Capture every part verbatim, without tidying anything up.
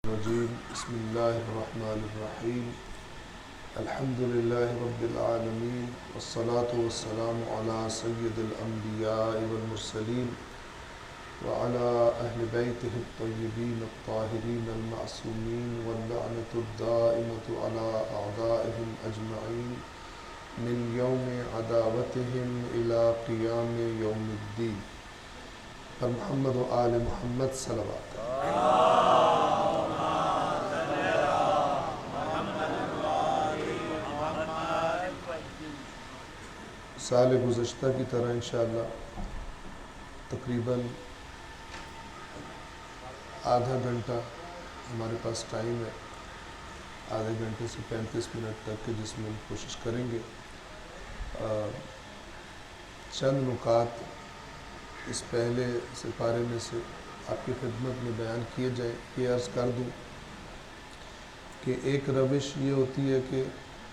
الرجيم بسم الله الرحمن الرحيم الحمد لله رب العالمين والصلاة والسلام على سيد الأنبياء والمرسلين وعلى أهل بيته الطيبين الطاهرين المعصومين واللعنة الدائمة على أعدائهم أجمعين من يوم عداوتهم إلى قيام يوم الدين پر محمد و آل محمد صلوات سال گزشتہ کی طرح انشاءاللہ تقریباً آدھا گھنٹہ ہمارے پاس ٹائم ہے، آدھے گھنٹے سے پینتیس منٹ تک کے، جس میں ہم کوشش کریں گے چند نکات اس پہلے سپارے میں سے آپ کی خدمت میں بیان کیے جائیں۔ یہ عرض کر دوں کہ ایک روش یہ ہوتی ہے کہ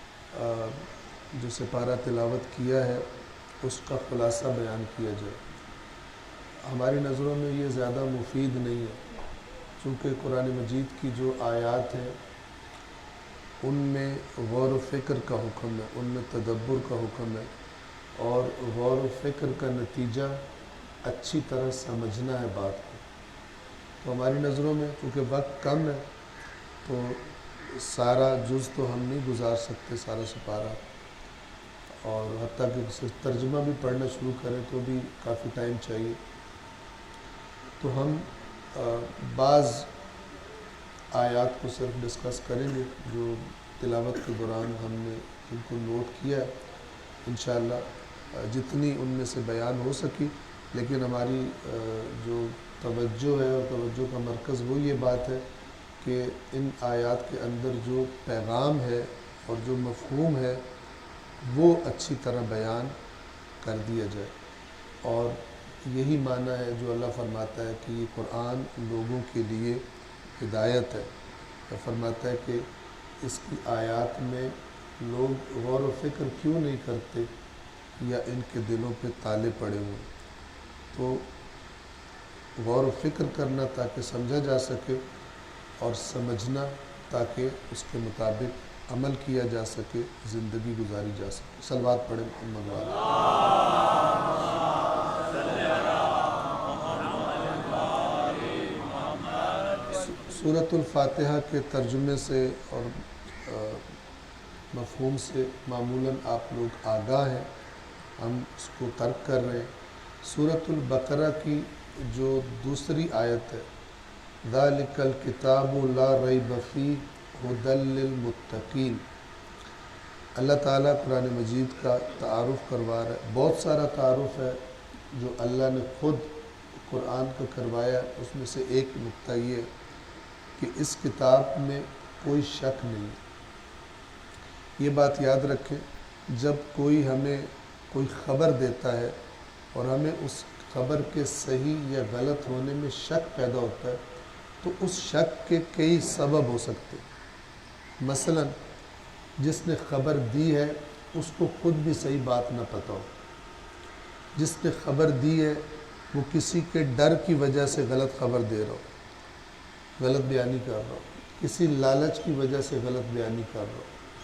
جو سپارہ تلاوت کیا ہے اس کا خلاصہ بیان کیا جائے۔ ہماری نظروں میں یہ زیادہ مفید نہیں ہے، چونکہ قرآن مجید کی جو آیات ہیں ان میں غور و فکر کا حکم ہے، ان میں تدبر کا حکم ہے، اور غور و فکر کا نتیجہ اچھی طرح سمجھنا ہے بات کو۔ تو ہماری نظروں میں چونکہ وقت کم ہے تو سارا جز تو ہم نہیں گزار سکتے، سارا سپارہ، اور حتیٰ کہ صرف ترجمہ بھی پڑھنا شروع کریں تو بھی کافی ٹائم چاہیے۔ تو ہم بعض آیات کو صرف ڈسکس کریں گے جو تلاوت کے دوران ہم نے ان کو نوٹ کیا ہے، انشاءاللہ جتنی ان میں سے بیان ہو سکی، لیکن ہماری جو توجہ ہے اور توجہ کا مرکز وہ یہ بات ہے کہ ان آیات کے اندر جو پیغام ہے اور جو مفہوم ہے وہ اچھی طرح بیان کر دیا جائے۔ اور یہی معنی ہے جو اللہ فرماتا ہے کہ یہ قرآن لوگوں کے لیے ہدایت ہے۔ وہ فرماتا ہے کہ اس کی آیات میں لوگ غور و فکر کیوں نہیں کرتے، یا ان کے دلوں پہ تالے پڑے ہوئے۔ تو غور و فکر کرنا تاکہ سمجھا جا سکے، اور سمجھنا تاکہ اس کے مطابق عمل کیا جا سکے، زندگی گزاری جا سکے۔ صلوات پڑھیں محمد والے۔ سورۃ الفاتحہ کے ترجمے سے اور مفہوم سے معمولاً آپ لوگ آگاہ ہیں، ہم اس کو ترک کر رہے ہیں۔ سورۃ البقرہ کی جو دوسری آیت ہے، ذَلِكَ الْكِتَابُ لَا رَيْبَ فِيهِ هُدًى لِّلْمُتَّقِينَ، اللہ تعالیٰ قرآن مجید کا تعارف کروا رہا ہے۔ بہت سارا تعارف ہے جو اللہ نے خود قرآن کا کروایا، اس میں سے ایک نقطہ یہ ہے کہ اس کتاب میں کوئی شک نہیں۔ یہ بات یاد رکھیں، جب کوئی ہمیں کوئی خبر دیتا ہے اور ہمیں اس خبر کے صحیح یا غلط ہونے میں شک پیدا ہوتا ہے تو اس شک کے کئی سبب ہو سکتے ہیں۔ مثلا جس نے خبر دی ہے اس کو خود بھی صحیح بات نہ پتہ ہو، جس نے خبر دی ہے وہ کسی کے ڈر کی وجہ سے غلط خبر دے رہا ہو، غلط بیانی کر رہا ہو، کسی لالچ کی وجہ سے غلط بیانی کر رہا ہو،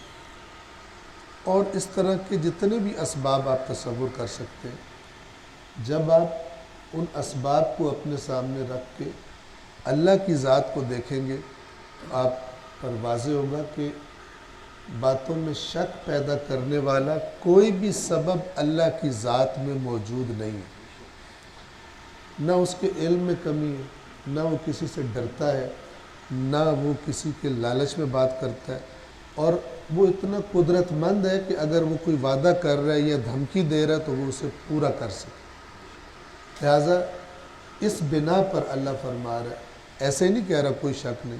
اور اس طرح کے جتنے بھی اسباب آپ تصور کر سکتے ہیں۔ جب آپ ان اسباب کو اپنے سامنے رکھ کے اللہ کی ذات کو دیکھیں گے تو آپ پر واضح ہوگا کہ باتوں میں شک پیدا کرنے والا کوئی بھی سبب اللہ کی ذات میں موجود نہیں ہے۔ نہ اس کے علم میں کمی ہے، نہ وہ کسی سے ڈرتا ہے، نہ وہ کسی کے لالچ میں بات کرتا ہے، اور وہ اتنا قدرت مند ہے کہ اگر وہ کوئی وعدہ کر رہا ہے یا دھمکی دے رہا ہے تو وہ اسے پورا کر سکے۔ لہٰذا اس بنا پر اللہ فرما رہا ہے، ایسے ہی نہیں کہہ رہا کوئی شک نہیں۔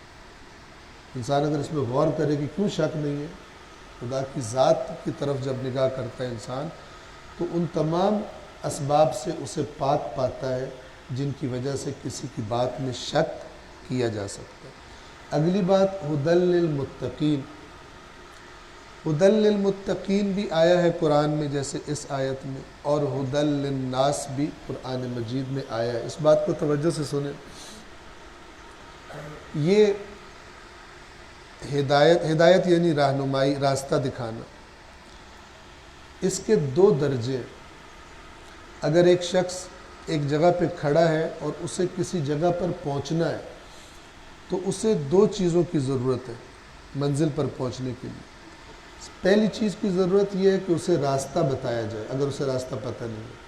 انسان اگر اس میں غور کرے کہ کیوں شک نہیں ہے، خدا کی ذات کی طرف جب نگاہ کرتا ہے انسان تو ان تمام اسباب سے اسے پاک پاتا ہے جن کی وجہ سے کسی کی بات میں شک کیا جا سکتا ہے۔ اگلی بات ھدی للمتقین، ھدی للمتقین بھی آیا ہے قرآن میں جیسے اس آیت میں، اور ھدی للناس بھی قرآن مجید میں آیا ہے۔ اس بات کو توجہ سے سنیں، یہ ہدایت ہدایت یعنی رہنمائی، راستہ دکھانا، اس کے دو درجے۔ اگر ایک شخص ایک جگہ پہ کھڑا ہے اور اسے کسی جگہ پر پہنچنا ہے تو اسے دو چیزوں کی ضرورت ہے منزل پر پہنچنے کے لیے۔ پہلی چیز کی ضرورت یہ ہے کہ اسے راستہ بتایا جائے، اگر اسے راستہ پتہ نہیں ہے۔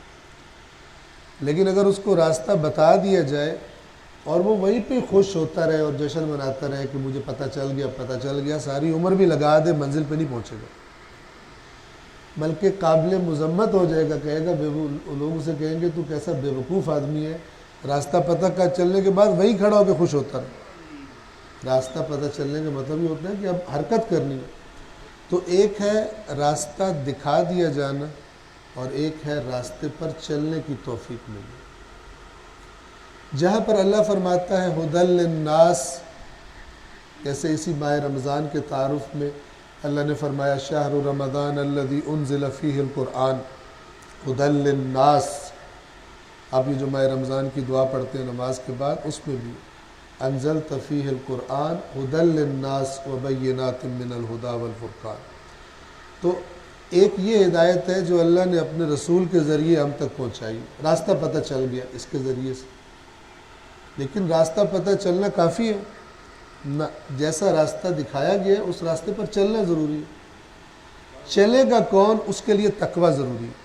لیکن اگر اس کو راستہ بتا دیا جائے اور وہ وہیں پہ خوش ہوتا رہے اور جشن مناتا رہے کہ مجھے پتہ چل گیا پتہ چل گیا ساری عمر بھی لگا دے، منزل پہ نہیں پہنچے گا، بلکہ قابل مذمت ہو جائے گا، کہے گا، لوگ اسے کہیں گے تو کیسا بے وقوف آدمی ہے، راستہ پتہ کا چلنے کے بعد وہیں کھڑا ہو کے خوش ہوتا رہے۔ راستہ پتہ چلنے کا مطلب یہ ہوتا ہے کہ اب حرکت کرنی ہے۔ تو ایک ہے راستہ دکھا دیا جانا اور ایک ہے راستے پر چلنے کی توفیق ملنا۔ جہاں پر اللہ فرماتا ہے ھدی للناس، جیسے اسی ماہ رمضان کے تعارف میں اللہ نے فرمایا شہر رمضان الذی انزل فیہ القرآن ھدی للناس۔ آپ یہ جو ماہ رمضان کی دعا پڑھتے ہیں نماز کے بعد، اس میں بھی انزلت فیہ القرآن ھدی للناس وبینات من الھدی والفرقان۔ تو ایک یہ ہدایت ہے جو اللہ نے اپنے رسول کے ذریعے ہم تک پہنچائی، راستہ پتہ چل گیا اس کے ذریعے سے۔ لیکن راستہ پتہ چلنا کافی ہے نہ، جیسا راستہ دکھایا گیا ہے اس راستے پر چلنا ضروری ہے۔ چلے گا کون؟ اس کے لیے تقویٰ ضروری ہے۔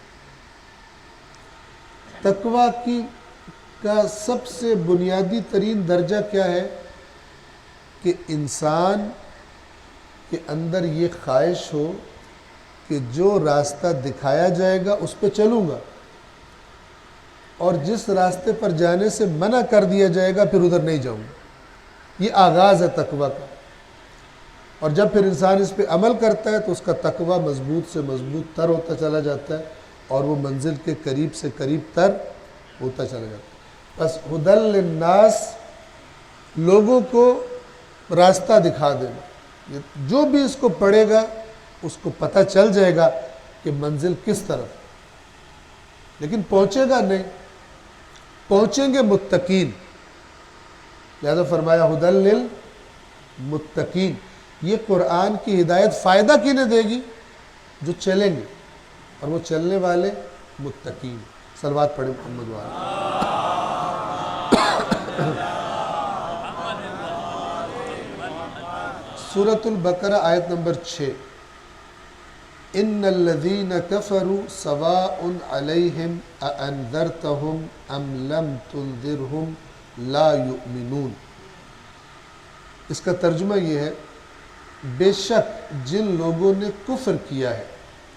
تقویٰ کی کا سب سے بنیادی ترین درجہ کیا ہے کہ انسان کے اندر یہ خواہش ہو کہ جو راستہ دکھایا جائے گا اس پہ چلوں گا، اور جس راستے پر جانے سے منع کر دیا جائے گا پھر ادھر نہیں جاؤں گا۔ یہ آغاز ہے تقویٰ کا، اور جب پھر انسان اس پہ عمل کرتا ہے تو اس کا تقویٰ مضبوط سے مضبوط تر ہوتا چلا جاتا ہے اور وہ منزل کے قریب سے قریب تر ہوتا چلا جاتا ہے۔ بس ھدی للناس، لوگوں کو راستہ دکھا دینا، جو بھی اس کو پڑھے گا اس کو پتہ چل جائے گا کہ منزل کس طرف، لیکن پہنچے گا نہیں، پہنچیں گے متقین۔ لہذا فرمایا ھدی للمتقین۔ یہ قرآن کی ہدایت فائدہ کینہیں دے گی؟ جو چلیں گے، اور وہ چلنے والے متقین۔ صلوات پڑھیں محمد وعلیہ۔ سورۃ البقرہ آیت نمبر چھ۔ ان الذین کفروا سواء علیہم اانذرتہم ام لم تنذرہم لا یؤمنون۔ اس کا ترجمہ یہ ہے، بے شک جن لوگوں نے کفر کیا ہے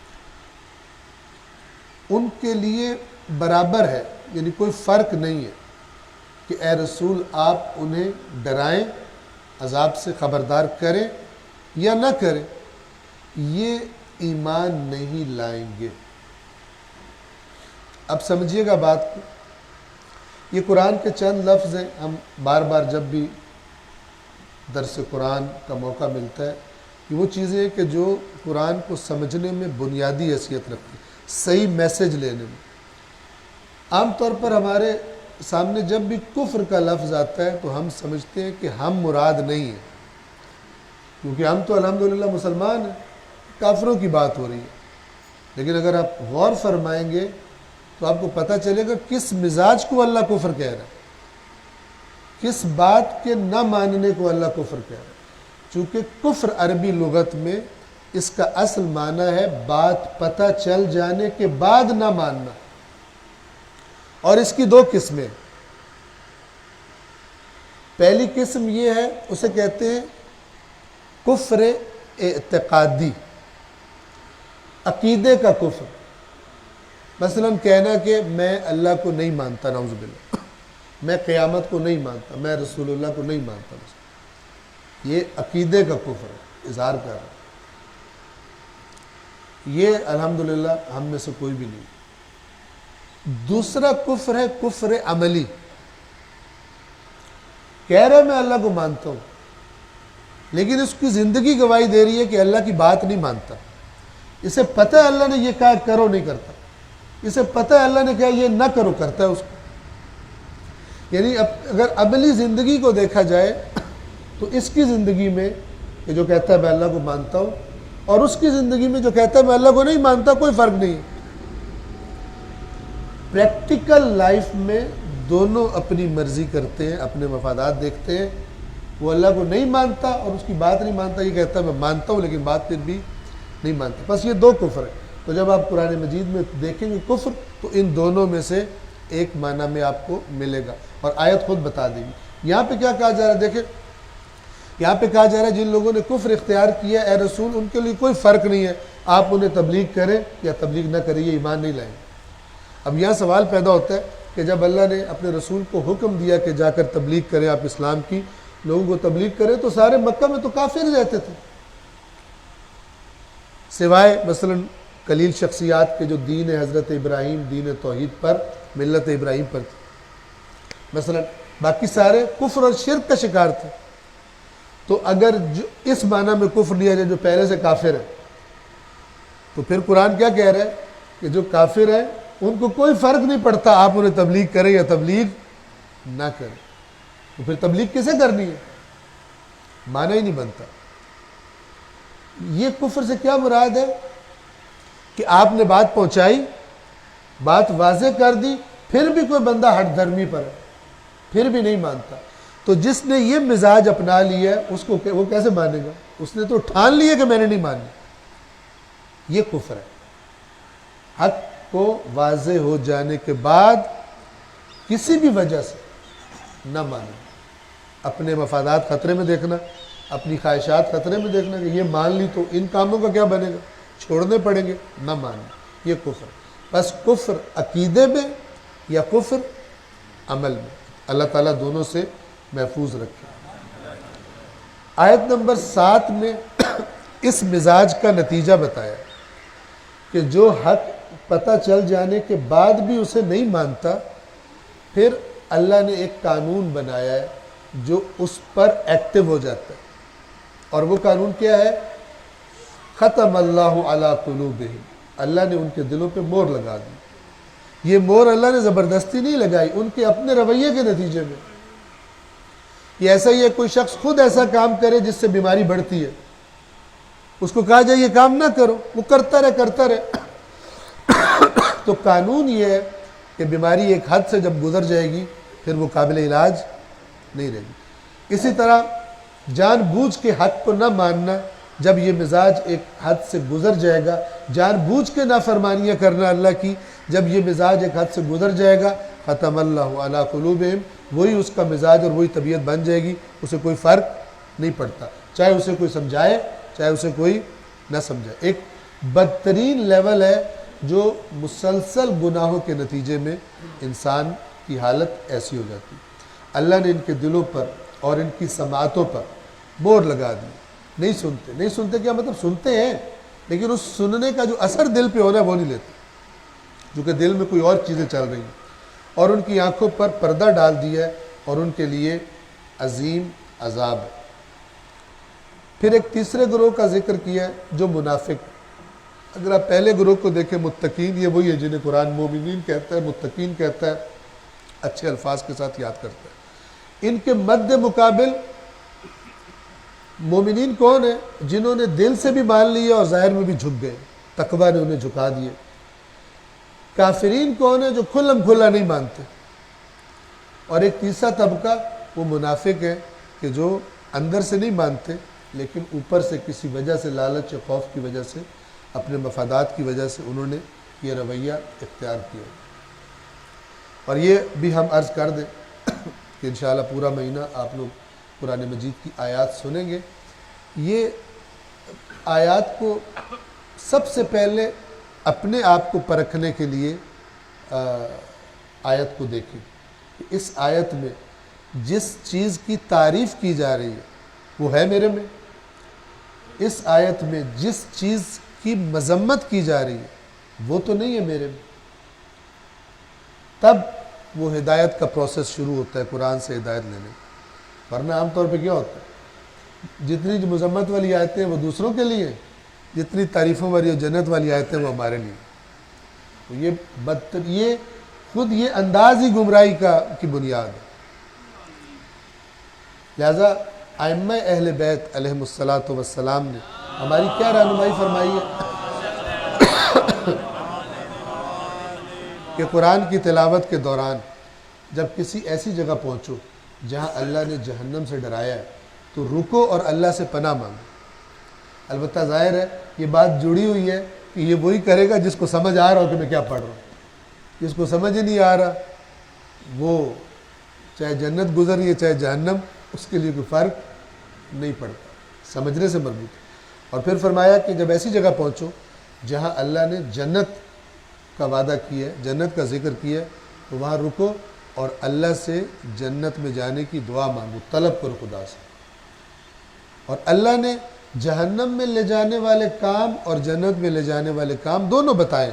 ان کے لیے برابر ہے، یعنی کوئی فرق نہیں ہے کہ اے رسول آپ انہیں ڈرائیں، عذاب سے خبردار کریں یا نہ کریں، یہ ایمان نہیں لائیں گے۔ اب سمجھیے گا بات کو، یہ قرآن کے چند لفظ ہیں، ہم بار بار جب بھی درس قرآن کا موقع ملتا ہے، یہ وہ چیزیں ہیں کہ جو قرآن کو سمجھنے میں بنیادی حیثیت رکھتی ہیں، صحیح میسج لینے میں۔ عام طور پر ہمارے سامنے جب بھی کفر کا لفظ آتا ہے تو ہم سمجھتے ہیں کہ ہم مراد نہیں ہیں، کیونکہ ہم تو الحمدللہ مسلمان ہیں، کافروں کی بات ہو رہی ہے۔ لیکن اگر آپ غور فرمائیں گے تو آپ کو پتہ چلے گا کس مزاج کو اللہ کفر کہہ رہا ہے، کس بات کے نہ ماننے کو اللہ کفر کہہ رہا ہے۔ چونکہ کفر عربی لغت میں اس کا اصل معنی ہے بات پتہ چل جانے کے بعد نہ ماننا، اور اس کی دو قسمیں۔ پہلی قسم یہ ہے، اسے کہتے ہیں کفر اعتقادی، عقیدے کا کفر۔ مثلا کہنا کہ میں اللہ کو نہیں مانتا، نعوذ باللہ، میں قیامت کو نہیں مانتا، میں رسول اللہ کو نہیں مانتا، یہ عقیدے کا کفر ہے، اظہار کر رہا ہے۔ یہ الحمدللہ ہم میں سے کوئی بھی نہیں۔ دوسرا کفر ہے کفر عملی، کہہ رہے میں اللہ کو مانتا ہوں لیکن اس کی زندگی گواہی دے رہی ہے کہ اللہ کی بات نہیں مانتا، اسے پتہ ہے اللہ نے یہ کہا کرو نہیں کرتا، اسے پتہ ہے اللہ نے کہا یہ نہ کرو کرتا ہے اس کو، یعنی اب اگر عملی زندگی کو دیکھا جائے تو اس کی زندگی میں کہ جو کہتا ہے میں اللہ کو مانتا ہوں، اور اس کی زندگی میں جو کہتا ہے میں اللہ کو نہیں مانتا، کوئی فرق نہیں ہے۔ پریکٹیکل لائف میں دونوں اپنی مرضی کرتے ہیں، اپنے مفادات دیکھتے ہیں۔ وہ اللہ کو نہیں مانتا اور اس کی بات نہیں مانتا، یہ کہتا ہے میں مانتا ہوں لیکن بات پھر بھی نہیں مانتا۔ بس یہ دو کفر ہے۔ تو جب آپ قرآن مجید میں دیکھیں گے کفر، تو ان دونوں میں سے ایک معنی میں آپ کو ملے گا، اور آیت خود بتا دے گی۔ یہاں پہ کیا کہا جا رہا ہے دیکھیں، یہاں پہ کہا جا رہا ہے جن لوگوں نے کفر اختیار کیا اے رسول، ان کے لیے کوئی فرق نہیں ہے، آپ انہیں تبلیغ کریں یا تبلیغ نہ کریں، یہ ایمان نہیں لائیں۔ اب یہاں سوال پیدا ہوتا ہے کہ جب اللہ نے اپنے رسول کو حکم دیا کہ جا کر تبلیغ کریں، آپ اسلام کی لوگوں کو تبلیغ کریں، تو سارے مکہ میں تو کافر رہتے تھے، سوائے مثلا قلیل شخصیات کے جو دین حضرت ابراہیم، دین توحید پر، ملت ابراہیم پر تھے۔ مثلا باقی سارے کفر اور شرک کا شکار تھے۔ تو اگر جو اس معنی میں کفر لیا جائے جو پہلے سے کافر ہے، تو پھر قرآن کیا کہہ رہا ہے کہ جو کافر ہے ان کو کوئی فرق نہیں پڑتا آپ انہیں تبلیغ کریں یا تبلیغ نہ کریں، تو پھر تبلیغ کسے کرنی ہے؟ معنی ہی نہیں بنتا۔ یہ کفر سے کیا مراد ہے کہ آپ نے بات پہنچائی، بات واضح کر دی، پھر بھی کوئی بندہ ہٹ دھرمی پر ہے، پھر بھی نہیں مانتا، تو جس نے یہ مزاج اپنا لیا ہے اس کو وہ کیسے مانے گا؟ اس نے تو ٹھان لیا کہ میں نے نہیں مانی۔ یہ کفر ہے۔ حق کو واضح ہو جانے کے بعد کسی بھی وجہ سے نہ مانے، اپنے مفادات خطرے میں دیکھنا، اپنی خواہشات خطرے میں دیکھنا کہ یہ مان لی تو ان کاموں کا کیا بنے گا، چھوڑنے پڑیں گے، نہ ماننا، یہ کفر۔ بس کفر عقیدے میں یا کفر عمل میں، اللہ تعالیٰ دونوں سے محفوظ رکھے۔ آیت نمبر سات میں اس مزاج کا نتیجہ بتایا کہ جو حق پتہ چل جانے کے بعد بھی اسے نہیں مانتا، پھر اللہ نے ایک قانون بنایا ہے جو اس پر ایکٹیو ہو جاتا ہے، اور وہ قانون کیا ہے؟ ختم اللہ علی قلوبہم، اللہ نے ان کے دلوں پہ مور لگا دی۔ یہ مور اللہ نے زبردستی نہیں لگائی، ان کے اپنے رویے کے نتیجے میں۔ یہ ایسا ہی ہے کوئی شخص خود ایسا کام کرے جس سے بیماری بڑھتی ہے، اس کو کہا جائے یہ کام نہ کرو، وہ کرتا رہے کرتا رہے تو قانون یہ ہے کہ بیماری ایک حد سے جب گزر جائے گی پھر وہ قابل علاج نہیں رہے گی۔ اسی طرح جان بوجھ کے حق کو نہ ماننا، جب یہ مزاج ایک حد سے گزر جائے گا، جان بوجھ کے نافرمانیاں کرنا اللہ کی، جب یہ مزاج ایک حد سے گزر جائے گا، ختم اللہ علی قلوبہم، وہی اس کا مزاج اور وہی طبیعت بن جائے گی، اسے کوئی فرق نہیں پڑتا، چاہے اسے کوئی سمجھائے چاہے اسے کوئی نہ سمجھائے۔ ایک بدترین لیول ہے جو مسلسل گناہوں کے نتیجے میں انسان کی حالت ایسی ہو جاتی ہے۔ اللہ نے ان کے دلوں پر اور ان کی سماعتوں پر مور لگا دی، نہیں سنتے۔ نہیں سنتے کیا مطلب؟ سنتے ہیں لیکن اس سننے کا جو اثر دل پہ ہونا ہے وہ نہیں لیتے، کیونکہ دل میں کوئی اور چیزیں چل رہی ہیں، اور ان کی آنکھوں پر پردہ ڈال دیا ہے، اور ان کے لیے عظیم عذاب ہے۔ پھر ایک تیسرے گروہ کا ذکر کیا ہے جو منافق۔ اگر آپ پہلے گروہ کو دیکھیں متقین، یہ وہی ہے جنہیں قرآن مومنین کہتا ہے، متقین کہتا ہے، اچھے الفاظ کے ساتھ یاد کرتا ہے۔ ان کے مد مقابل مومنین کون ہیں؟ جنہوں نے دل سے بھی مان لیا اور ظاہر میں بھی جھک گئے، تقویٰ نے انہیں جھکا دیے۔ کافرین کون ہیں؟ جو کھلم کھلا نہیں مانتے۔ اور ایک تیسرا طبقہ وہ منافق ہیں کہ جو اندر سے نہیں مانتے لیکن اوپر سے کسی وجہ سے، لالچ یا خوف کی وجہ سے، اپنے مفادات کی وجہ سے انہوں نے یہ رویہ اختیار کیا۔ اور یہ بھی ہم عرض کر دیں کہ انشاءاللہ پورا مہینہ آپ لوگ قرآن مجید کی آیات سنیں گے۔ یہ آیات کو سب سے پہلے اپنے آپ کو پرکھنے کے لیے آیت کو دیکھیں کہ اس آیت میں جس چیز کی تعریف کی جا رہی ہے وہ ہے میرے میں، اس آیت میں جس چیز کی مذمت کی جا رہی ہے وہ تو نہیں ہے میرے میں۔ تب وہ ہدایت کا پروسیس شروع ہوتا ہے قرآن سے ہدایت لینے، ورنہ عام طور پہ کیا ہوتا ہے، جتنی جو مذمت والی آیتیں ہیں وہ دوسروں کے لیے، جتنی تعریفوں والی اور جنت والی آیتیں وہ ہمارے لیے۔ تو یہ بدتر یہ خود یہ انداز ہی گمراہی کا کی بنیاد ہے۔ لہٰذا ائمہ اہل بیت علیہم الصلاۃ والسلام نے ہماری کیا رہنمائی فرمائی ہے کہ قرآن کی تلاوت کے دوران جب کسی ایسی جگہ پہنچو جہاں اللہ نے جہنم سے ڈرایا ہے تو رکو اور اللہ سے پناہ مانگو۔ البتہ ظاہر ہے یہ بات جڑی ہوئی ہے کہ یہ وہی کرے گا جس کو سمجھ آ رہا ہو کہ میں کیا پڑھ رہا ہوں۔ جس کو سمجھ ہی نہیں آ رہا وہ چاہے جنت گزری ہے چاہے جہنم، اس کے لیے کوئی فرق نہیں پڑتا، سمجھنے سے مربوط ہے۔ اور پھر فرمایا کہ جب ایسی جگہ پہنچو جہاں اللہ نے جنت کا وعدہ کیا ہے، جنت کا ذکر کیا ہے، تو وہاں رکو اور اللہ سے جنت میں جانے کی دعا مانگو، طلب کرو خدا سے۔ اور اللہ نے جہنم میں لے جانے والے کام اور جنت میں لے جانے والے کام دونوں بتائے۔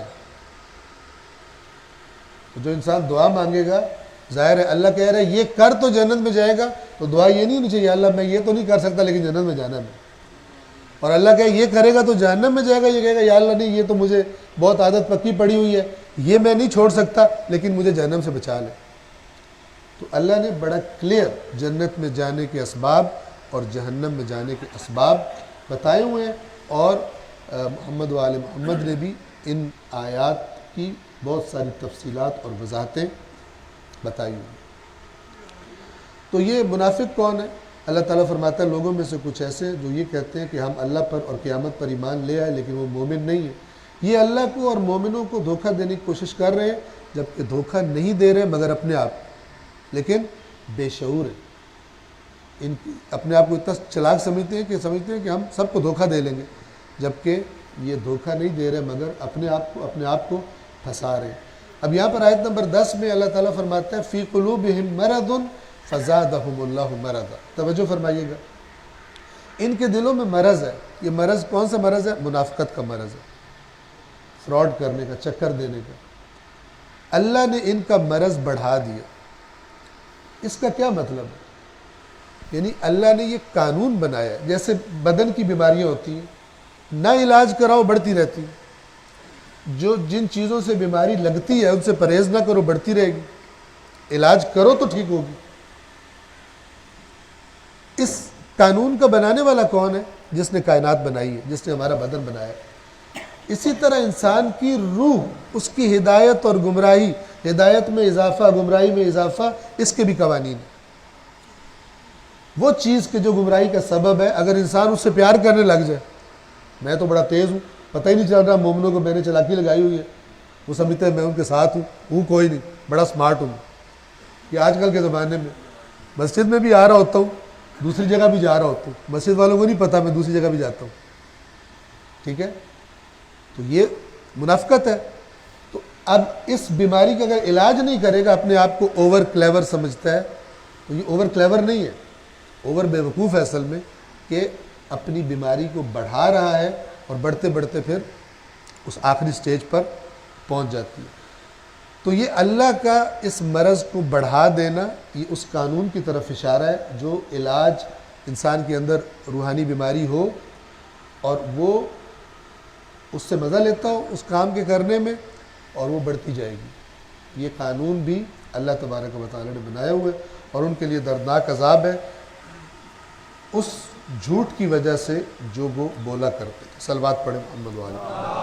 تو جو انسان دعا مانگے گا، ظاہر ہے اللہ کہہ رہا ہے یہ کر تو جنت میں جائے گا، تو دعا یہ نہیں ہونی چاہیے اللہ میں یہ تو نہیں کر سکتا لیکن جنت میں جانا ہے۔ اور اللہ کہے یہ کرے گا تو جہنم میں جائے گا، یہ کہے گا یا اللہ نہیں یہ تو مجھے بہت عادت پکی پڑی ہوئی ہے، یہ میں نہیں چھوڑ سکتا لیکن مجھے جہنم سے بچا لے۔ تو اللہ نے بڑا کلیئر جنت میں جانے کے اسباب اور جہنم میں جانے کے اسباب بتائے ہوئے ہیں، اور محمد و آل محمد نے بھی ان آیات کی بہت ساری تفصیلات اور وضاحتیں بتائی ہوئی۔ تو یہ منافق کون ہے؟ اللہ تعالیٰ فرماتا ہے لوگوں میں سے کچھ ایسے جو یہ کہتے ہیں کہ ہم اللہ پر اور قیامت پر ایمان لے آئے لیکن وہ مومن نہیں ہے۔ یہ اللہ کو اور مومنوں کو دھوکہ دینے کی کوشش کر رہے ہیں، جبکہ دھوکہ نہیں دے رہے مگر اپنے آپ، لیکن بے شعور ہیں۔ ان اپنے آپ کو اتنا چلاک سمجھتے ہیں کہ سمجھتے ہیں کہ ہم سب کو دھوکہ دے لیں گے، جبکہ یہ دھوکہ نہیں دے رہے مگر اپنے آپ کو اپنے آپ کو پھنسا رہے ہیں۔ اب یہاں پر آیت نمبر دس میں اللہ تعالیٰ فرماتا ہے فی قلوبہم مرض فزادہم اللہ مرضا۔ توجہ فرمائیے گا، ان کے دلوں میں مرض ہے۔ یہ مرض کون سا مرض ہے؟ منافقت کا مرض ہے، فراڈ کرنے کا، چکر دینے کا۔ اللہ نے ان کا مرض بڑھا دیا۔ اس کا کیا مطلب ہے؟ یعنی اللہ نے یہ قانون بنایا ہے، جیسے بدن کی بیماریاں ہوتی ہیں، نہ علاج کراؤ بڑھتی رہتی ہیں۔ جو جن چیزوں سے بیماری لگتی ہے ان سے پرہیز نہ کرو بڑھتی رہے گی، علاج کرو تو ٹھیک ہوگی۔ اس قانون کا بنانے والا کون ہے؟ جس نے کائنات بنائی ہے، جس نے ہمارا بدن بنایا ہے۔ اسی طرح انسان کی روح، اس کی ہدایت اور گمراہی، ہدایت میں اضافہ گمراہی میں اضافہ، اس کے بھی قوانین ہیں۔ وہ چیز کہ جو گمراہی کا سبب ہے، اگر انسان اس سے پیار کرنے لگ جائے، میں تو بڑا تیز ہوں، پتہ ہی نہیں چل رہا مومنوں کو میں نے چلاکی لگائی ہوئی ہے، وہ سمجھتے ہیں میں ان کے ساتھ ہوں ہوں کوئی نہیں، بڑا سمارٹ ہوں۔ یہ آج کل کے زمانے میں مسجد میں بھی آ رہا ہوتا ہوں، دوسری جگہ بھی جا رہا ہوتا ہوں، مسجد والوں کو نہیں پتہ میں دوسری جگہ بھی جاتا ہوں، ٹھیک ہے؟ تو یہ منافقت ہے۔ تو اب اس بیماری کا اگر علاج نہیں کرے گا، اپنے آپ کو اوور کلیور سمجھتا ہے، تو یہ اوور کلیور نہیں ہے، اوور بے وقوف ہے اصل میں، کہ اپنی بیماری کو بڑھا رہا ہے اور بڑھتے بڑھتے پھر اس آخری سٹیج پر پہنچ جاتی ہے۔ تو یہ اللہ کا اس مرض کو بڑھا دینا، یہ اس قانون کی طرف اشارہ ہے جو علاج انسان کے اندر روحانی بیماری ہو اور وہ اس سے مزہ لیتا ہو اس کام کے کرنے میں، اور وہ بڑھتی جائے گی۔ یہ قانون بھی اللہ تبارک و تعالی نے بنایا ہوا ہے، اور ان کے لیے دردناک عذاب ہے اس جھوٹ کی وجہ سے جو وہ بولا کرتے تھے۔ صلوات پڑھیں محمد والے۔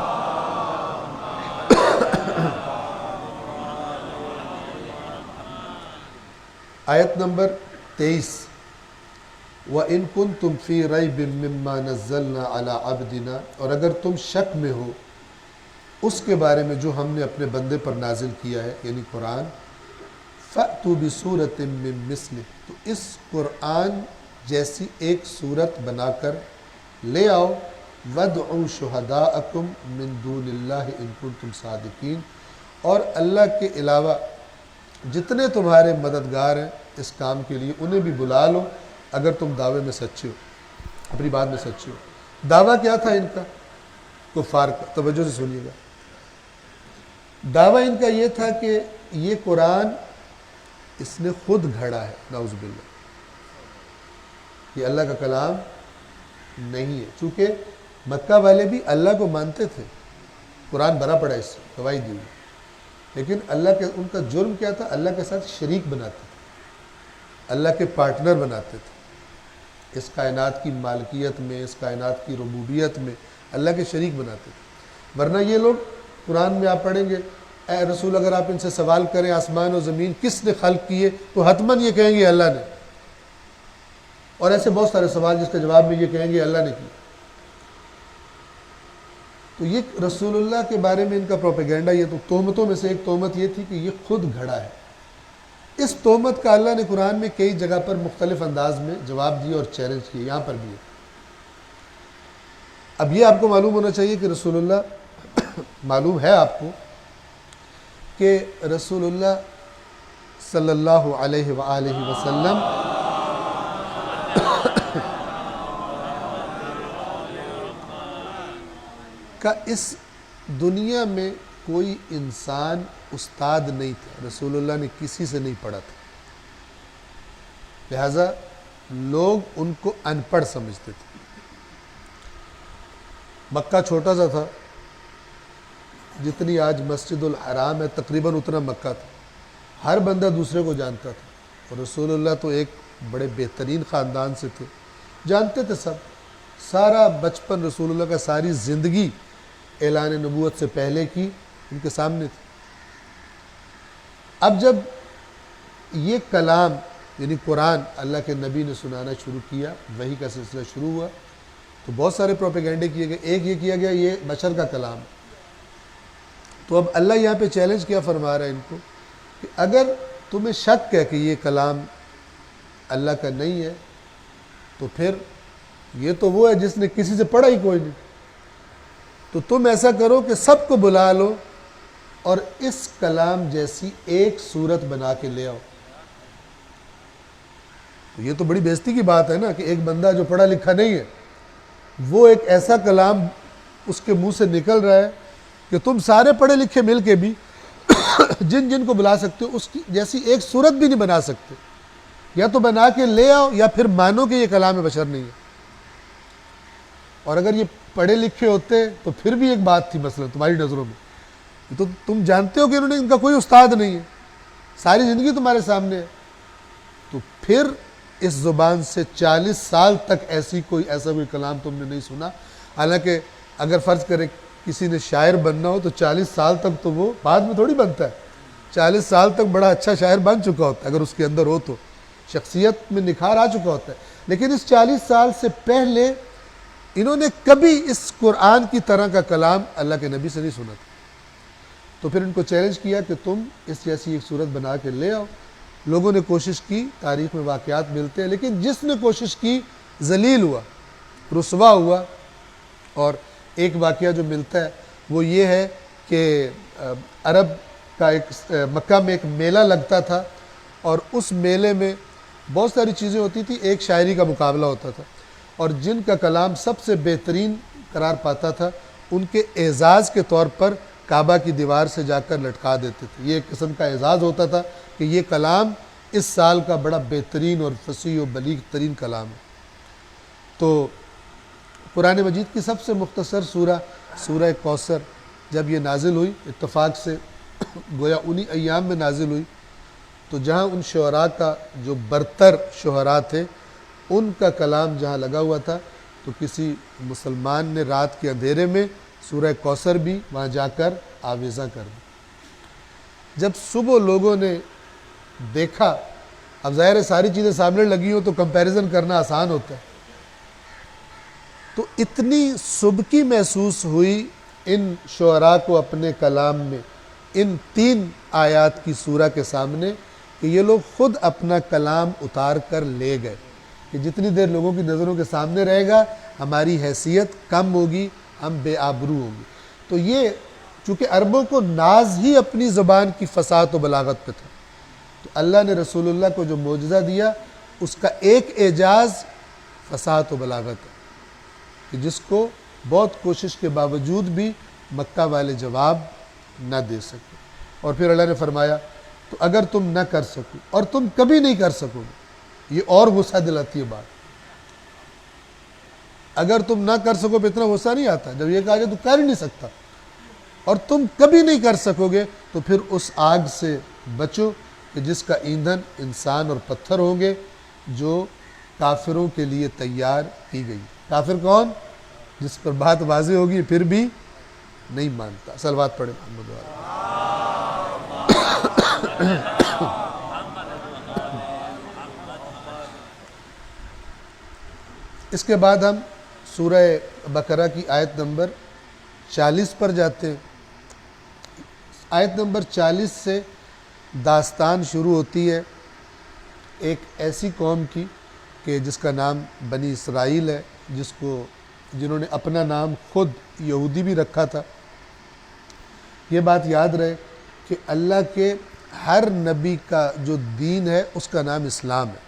آیت نمبر تیئیس، وَإِن كُنتُمْ فِي رَيْبٍ مِّمَّا نَزَّلْنَا عَلَىٰ عَبْدِنَا، اور اگر تم شک میں ہو اس کے بارے میں جو ہم نے اپنے بندے پر نازل کیا ہے یعنی قرآن، فَأْتُوا بِسُورَةٍ مِّن مِّثْلِهِ، تو اس قرآن جیسی ایک صورت بنا کر لے آؤ، وَادْعُوا شُهَدَاءَكُم مِّن دُونِ اللَّهِ إِن كُنتُمْ صَادِقِينَ، اور اللہ کے علاوہ جتنے تمہارے مددگار ہیں اس کام کے لیے انہیں بھی بلا لو اگر تم دعوے میں سچے ہو، اپنی بات میں سچے ہو۔ دعویٰ کیا تھا ان کا؟ کفار کا، توجہ سے سنیے گا۔ دعویٰ ان کا یہ تھا کہ یہ قرآن اس نے خود گھڑا ہے، نعوذ باللہ، یہ اللہ کا کلام نہیں ہے۔ چونکہ مکہ والے بھی اللہ کو مانتے تھے، قرآن بھرا پڑا اس سے، گواہی دی ہوئی، لیکن اللہ کے ان کا جرم کیا تھا؟ اللہ کے ساتھ شریک بناتے تھے، اللہ کے پارٹنر بناتے تھے۔ اس کائنات کی مالکیت میں، اس کائنات کی ربوبیت میں اللہ کے شریک بناتے تھے۔ ورنہ یہ لوگ قرآن میں آپ پڑھیں گے، اے رسول اگر آپ ان سے سوال کریں آسمان و زمین کس نے خلق کیے تو حتماً یہ کہیں گے اللہ نے، اور ایسے بہت سارے سوال جس کے جواب میں یہ کہیں گے اللہ نے کی۔ تو یہ رسول اللہ کے بارے میں ان کا پروپیگنڈا، یہ تو تہمتوں میں سے ایک تہمت یہ تھی کہ یہ خود گھڑا ہے۔ اس تہمت کا اللہ نے قرآن میں کئی جگہ پر مختلف انداز میں جواب دیا اور چیلنج کیا، یہاں پر بھی ہے۔ اب یہ آپ کو معلوم ہونا چاہیے کہ رسول اللہ معلوم ہے آپ کو کہ رسول اللہ صلی اللہ علیہ وآلہ وسلم کا اس دنیا میں کوئی انسان استاد نہیں تھا، رسول اللہ نے کسی سے نہیں پڑھا تھا، لہذا لوگ ان کو ان پڑھ سمجھتے تھے۔ مکہ چھوٹا سا تھا، جتنی آج مسجد الحرام ہے تقریباً اتنا مکہ تھا، ہر بندہ دوسرے کو جانتا تھا، اور رسول اللہ تو ایک بڑے بہترین خاندان سے تھے، جانتے تھے سب، سارا بچپن رسول اللہ کا، ساری زندگی اعلان نبوت سے پہلے کی ان کے سامنے تھی۔ اب جب یہ کلام یعنی قرآن اللہ کے نبی نے سنانا شروع کیا، وحی کا سلسلہ شروع ہوا، تو بہت سارے پروپیگنڈے کیے گئے۔ ایک یہ کیا گیا یہ بشر کا کلام، تو اب اللہ یہاں پہ چیلنج کیا فرما رہا ہے ان کو کہ اگر تمہیں شک ہے کہ یہ کلام اللہ کا نہیں ہے تو پھر یہ تو وہ ہے جس نے کسی سے پڑھا ہی کوئی نہیں، تو تم ایسا کرو کہ سب کو بلا لو اور اس کلام جیسی ایک صورت بنا کے لے آؤ۔ یہ تو بڑی بےزتی کی بات ہے نا کہ ایک بندہ جو پڑھا لکھا نہیں ہے وہ ایک ایسا کلام اس کے منہ سے نکل رہا ہے کہ تم سارے پڑھے لکھے مل کے بھی جن جن کو بلا سکتے ہو اس کی جیسی ایک صورت بھی نہیں بنا سکتے، یا تو بنا کے لے آؤ یا پھر مانو کہ یہ کلام بشر نہیں ہے۔ اور اگر یہ پڑھے لکھے ہوتے تو پھر بھی ایک بات تھی، مثلا تمہاری نظروں میں تو تم جانتے ہو کہ انہوں نے ان کا کوئی استاد نہیں ہے، ساری زندگی تمہارے سامنے ہے، تو پھر اس زبان سے چالیس سال تک ایسی کوئی ایسا کوئی کلام تم نے نہیں سنا۔ حالانکہ اگر فرض کرے کسی نے شاعر بننا ہو تو چالیس سال تک تو وہ بعد میں تھوڑی بنتا ہے، چالیس سال تک بڑا اچھا شاعر بن چکا ہوتا ہے اگر اس کے اندر ہو تو، شخصیت میں نکھار آ چکا ہوتا ہے۔ لیکن اس چالیس سال سے پہلے انہوں نے کبھی اس قرآن کی طرح کا کلام اللہ کے نبی سے نہیں سنا تھا، تو پھر ان کو چیلنج کیا کہ تم اس جیسی ایک صورت بنا کے لے آؤ۔ لوگوں نے کوشش کی، تاریخ میں واقعات ملتے ہیں، لیکن جس نے کوشش کی ذلیل ہوا، رسوا ہوا۔ اور ایک واقعہ جو ملتا ہے وہ یہ ہے کہ عرب کا ایک مکہ میں ایک میلہ لگتا تھا، اور اس میلے میں بہت ساری چیزیں ہوتی تھی، ایک شاعری کا مقابلہ ہوتا تھا، اور جن کا کلام سب سے بہترین قرار پاتا تھا ان کے اعزاز کے طور پر کعبہ کی دیوار سے جا کر لٹکا دیتے تھے۔ یہ ایک قسم کا اعزاز ہوتا تھا کہ یہ کلام اس سال کا بڑا بہترین اور فصیح و بلیغ ترین کلام ہے۔ تو قرآن مجید کی سب سے مختصر سورہ سورہ کوثر جب یہ نازل ہوئی، اتفاق سے گویا انہی ایام میں نازل ہوئی، تو جہاں ان شعراء کا جو برتر شعراء تھے ان کا کلام جہاں لگا ہوا تھا، تو کسی مسلمان نے رات کے اندھیرے میں سورہ کوثر بھی وہاں جا کر آویزاں کر دی۔ جب صبح لوگوں نے دیکھا، اب ظاہر ہے ساری چیزیں سامنے لگی ہوں تو کمپیریزن کرنا آسان ہوتا ہے، تو اتنی سبکی محسوس ہوئی ان شعراء کو اپنے کلام میں ان تین آیات کی سورہ کے سامنے کہ یہ لوگ خود اپنا کلام اتار کر لے گئے کہ جتنی دیر لوگوں کی نظروں کے سامنے رہے گا ہماری حیثیت کم ہوگی، ہم بے آبرو ہوں گے۔ تو یہ چونکہ عربوں کو ناز ہی اپنی زبان کی فصاحت و بلاغت پہ تھا، تو اللہ نے رسول اللہ کو جو معجزہ دیا اس کا ایک اعجاز فصاحت و بلاغت ہے کہ جس کو بہت کوشش کے باوجود بھی مکہ والے جواب نہ دے سکے۔ اور پھر اللہ نے فرمایا تو اگر تم نہ کر سکو اور تم کبھی نہیں کر سکو گے، یہ اور غصہ دلاتی ہے بات، اگر تم نہ کر سکو پہ اتنا غصہ نہیں آتا، جب یہ کہا جائے تو کر ہی نہیں سکتا، اور تم کبھی نہیں کر سکو گے تو پھر اس آگ سے بچو کہ جس کا ایندھن انسان اور پتھر ہوں گے، جو کافروں کے لیے تیار کی گئی۔ کافر کون؟ جس پر بات واضح ہوگی پھر بھی نہیں مانتا۔ صلوات پڑھیں محمد والا۔ اس کے بعد ہم سورہ بقرہ کی آیت نمبر چالیس پر جاتے ہیں۔ آیت نمبر چالیس سے داستان شروع ہوتی ہے ایک ایسی قوم کی کہ جس کا نام بنی اسرائیل ہے، جس کو جنہوں نے اپنا نام خود یہودی بھی رکھا تھا۔ یہ بات یاد رہے کہ اللہ کے ہر نبی کا جو دین ہے اس کا نام اسلام ہے۔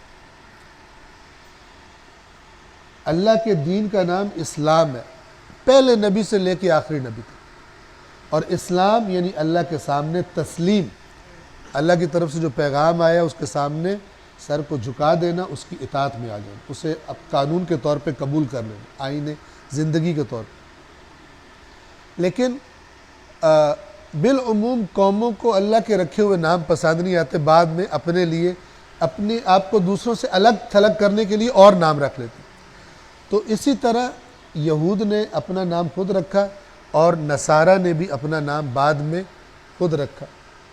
اللہ کے دین کا نام اسلام ہے، پہلے نبی سے لے کے آخری نبی تک۔ اور اسلام یعنی اللہ کے سامنے تسلیم، اللہ کی طرف سے جو پیغام آیا اس کے سامنے سر کو جھکا دینا، اس کی اطاعت میں آ جانا، اسے اب قانون کے طور پہ قبول کر لینا، آئین زندگی کے طور پہ۔ لیکن بالعموم قوموں کو اللہ کے رکھے ہوئے نام پسند نہیں آتے، بعد میں اپنے لیے اپنے آپ کو دوسروں سے الگ تھلگ کرنے کے لیے اور نام رکھ لیتے۔ تو اسی طرح یہود نے اپنا نام خود رکھا اور نصارہ نے بھی اپنا نام بعد میں خود رکھا،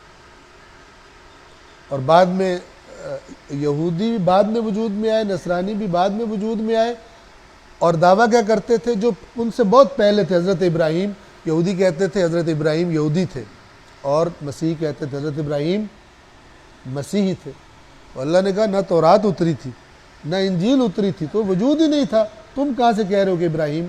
اور بعد میں یہودی بھی بعد میں وجود میں آئے، نصرانی بھی بعد میں وجود میں آئے، اور دعویٰ کیا کرتے تھے جو ان سے بہت پہلے تھے۔ حضرت ابراہیم، یہودی کہتے تھے حضرت ابراہیم یہودی تھے، اور مسیح کہتے تھے حضرت ابراہیم مسیحی تھے۔ اور اللہ نے کہا نہ تورات اتری تھی نہ انجیل اتری تھی، تو وجود ہی نہیں تھا، تم کہاں سے کہہ رہے ہو کہ ابراہیم؟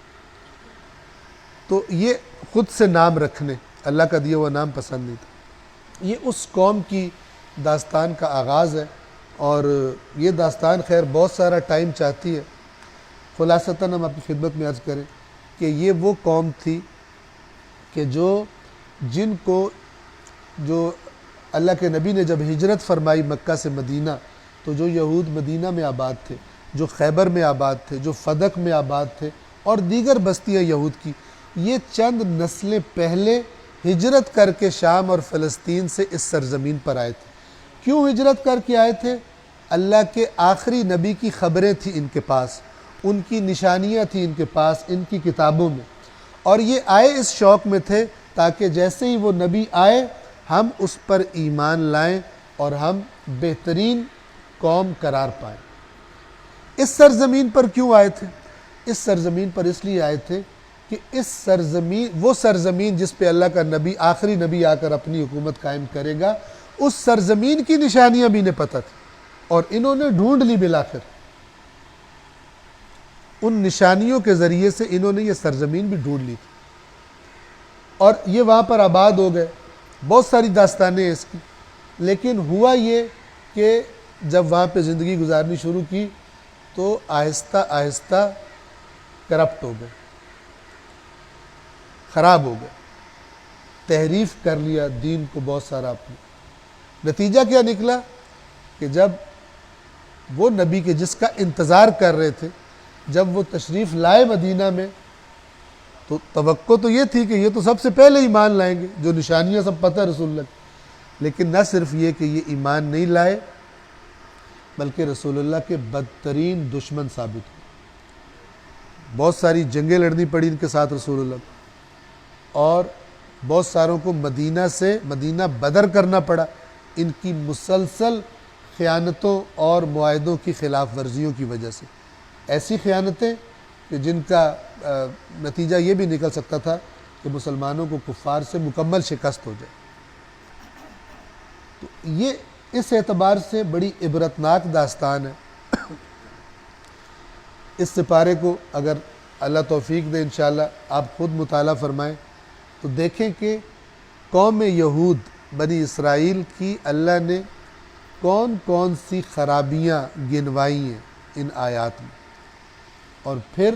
تو یہ خود سے نام رکھنے، اللہ کا دیا ہوا نام پسند نہیں تھا۔ یہ اس قوم کی داستان کا آغاز ہے، اور یہ داستان خیر بہت سارا ٹائم چاہتی ہے۔ خلاصتاً ہم آپ کی خدمت میں عرض کریں کہ یہ وہ قوم تھی کہ جو جن کو جو اللہ کے نبی نے جب ہجرت فرمائی مکہ سے مدینہ، تو جو یہود مدینہ میں آباد تھے، جو خیبر میں آباد تھے، جو فدق میں آباد تھے، اور دیگر بستیاں یہود کی، یہ چند نسلیں پہلے ہجرت کر کے شام اور فلسطین سے اس سرزمین پر آئے تھے۔ کیوں ہجرت کر کے آئے تھے؟ اللہ کے آخری نبی کی خبریں تھیں ان کے پاس، ان کی نشانیاں تھیں ان کے پاس، ان کی کتابوں میں، اور یہ آئے اس شوق میں تھے تاکہ جیسے ہی وہ نبی آئے ہم اس پر ایمان لائیں اور ہم بہترین قوم قرار پائیں۔ اس سرزمین پر کیوں آئے تھے؟ اس سرزمین پر اس لیے آئے تھے کہ اس سرزمین وہ سرزمین جس پہ اللہ کا نبی آخری نبی آ کر اپنی حکومت قائم کرے گا، اس سرزمین کی نشانیاں بھی انہیں پتہ تھی، اور انہوں نے ڈھونڈ لی بالآخر۔ ان نشانیوں کے ذریعے سے انہوں نے یہ سرزمین بھی ڈھونڈ لی تھی، اور یہ وہاں پر آباد ہو گئے۔ بہت ساری داستانیں ہیں اس کی، لیکن ہوا یہ کہ جب وہاں پہ زندگی گزارنی شروع کی تو آہستہ آہستہ کرپٹ ہو گئے، خراب ہو گئے، تحریف کر لیا دین کو بہت سارا اپنے۔ نتیجہ کیا نکلا کہ جب وہ نبی کے جس کا انتظار کر رہے تھے، جب وہ تشریف لائے مدینہ میں، تو توقع تو یہ تھی کہ یہ تو سب سے پہلے ایمان لائیں گے، جو نشانیاں سب پتہ رسول اللہ کی۔ لیکن نہ صرف یہ کہ یہ ایمان نہیں لائے، بلکہ رسول اللہ کے بدترین دشمن ثابت ہوئے۔ بہت ساری جنگیں لڑنی پڑی ان کے ساتھ رسول اللہ کو، اور بہت ساروں کو مدینہ سے مدینہ بدر کرنا پڑا ان کی مسلسل خیانتوں اور معاہدوں کی خلاف ورزیوں کی وجہ سے۔ ایسی خیانتیں کہ جن کا نتیجہ یہ بھی نکل سکتا تھا کہ مسلمانوں کو کفار سے مکمل شکست ہو جائے۔ تو یہ اس اعتبار سے بڑی عبرتناک داستان ہے۔ اس سپارے کو اگر اللہ توفیق دے انشاءاللہ آپ خود مطالعہ فرمائیں تو دیکھیں کہ قوم یہود بنی اسرائیل کی اللہ نے کون کون سی خرابیاں گنوائی ہیں ان آیات میں، اور پھر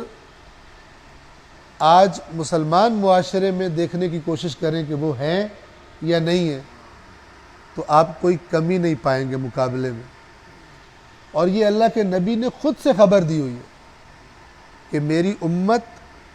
آج مسلمان معاشرے میں دیکھنے کی کوشش کریں کہ وہ ہیں یا نہیں ہیں، تو آپ کوئی کمی نہیں پائیں گے مقابلے میں۔ اور یہ اللہ کے نبی نے خود سے خبر دی ہوئی ہے کہ میری امت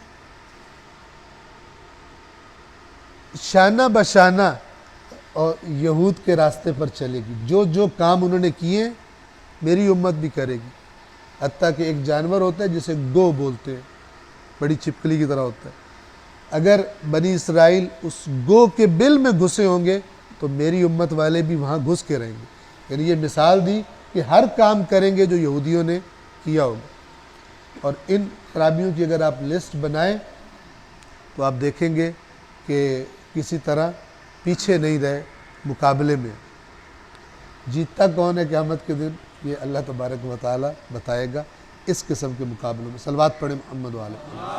شانہ بشانہ اور یہود کے راستے پر چلے گی، جو جو کام انہوں نے کیے میری امت بھی کرے گی۔ حتیٰ کہ ایک جانور ہوتا ہے جسے گو بولتے ہیں، بڑی چھپکلی کی طرح ہوتا ہے، اگر بنی اسرائیل اس گو کے بل میں گھسے ہوں گے تو میری امت والے بھی وہاں گھس کے رہیں گے۔ یعنی یہ مثال دی کہ ہر کام کریں گے جو یہودیوں نے کیا ہوگا۔ اور ان خرابیوں کی اگر آپ لسٹ بنائیں تو آپ دیکھیں گے کہ کسی طرح پیچھے نہیں رہے مقابلے میں۔ جیتتا کون ہے قیامت کے دن، یہ اللہ تبارک و تعالی بتائے گا اس قسم کے مقابلوں میں۔ صلوات پڑھیں محمد والے۔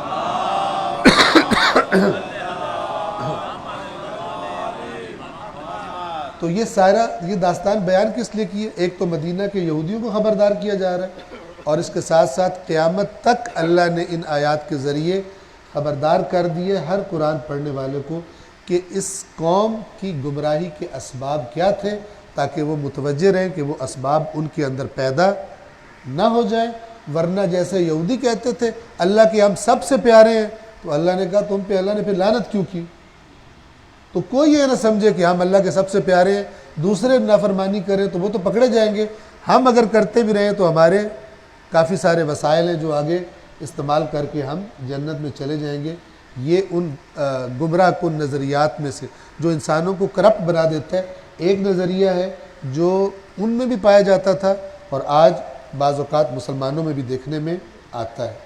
تو یہ سارا یہ داستان بیان کس لیے کی ہے؟ ایک تو مدینہ کے یہودیوں کو خبردار کیا جا رہا ہے، اور اس کے ساتھ ساتھ قیامت تک اللہ نے ان آیات کے ذریعے خبردار کر دیے ہر قرآن پڑھنے والے کو کہ اس قوم کی گمراہی کے اسباب کیا تھے، تاکہ وہ متوجہ رہیں کہ وہ اسباب ان کے اندر پیدا نہ ہو جائیں۔ ورنہ جیسے یہودی کہتے تھے اللہ کے ہم سب سے پیارے ہیں، تو اللہ نے کہا تم پہ اللہ نے پھر لعنت کیوں کی؟ تو کوئی یہ نہ سمجھے کہ ہم اللہ کے سب سے پیارے ہیں، دوسرے نافرمانی کریں تو وہ تو پکڑے جائیں گے، ہم اگر کرتے بھی رہیں تو ہمارے کافی سارے وسائل ہیں جو آگے استعمال کر کے ہم جنت میں چلے جائیں گے۔ یہ ان گمراہ کن نظریات میں سے جو انسانوں کو کرپٹ بنا دیتا ہے ایک نظریہ ہے جو ان میں بھی پایا جاتا تھا اور آج بعض اوقات مسلمانوں میں بھی دیکھنے میں آتا ہے۔